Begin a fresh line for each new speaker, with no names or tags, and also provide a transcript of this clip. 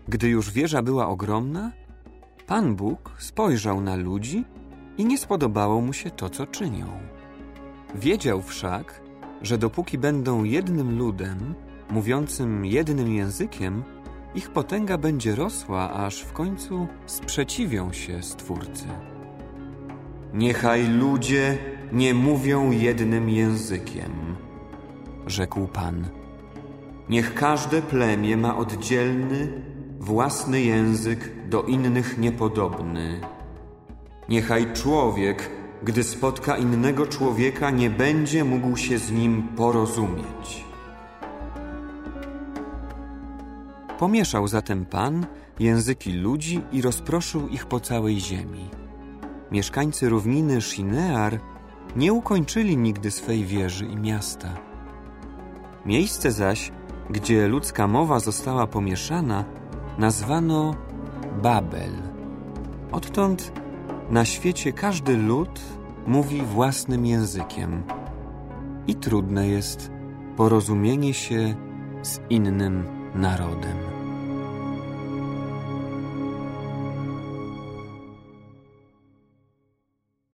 Gdy już wieża była ogromna, Pan Bóg spojrzał na ludzi i nie spodobało mu się to, co czynią. Wiedział wszak, że dopóki będą jednym ludem, mówiącym jednym językiem, ich potęga będzie rosła, aż w końcu sprzeciwią się Stwórcy. Niechaj ludzie nie mówią jednym językiem, rzekł Pan. Niech każde plemię ma oddzielny, własny język, do innych niepodobny. Niechaj człowiek, gdy spotka innego człowieka, nie będzie mógł się z nim porozumieć. Pomieszał zatem Pan języki ludzi i rozproszył ich po całej ziemi. Mieszkańcy równiny Shinear nie ukończyli nigdy swej wieży i miasta. Miejsce zaś, gdzie ludzka mowa została pomieszana, nazwano Babel. Odtąd na świecie każdy lud mówi własnym językiem i trudne jest porozumienie się z innym narodem.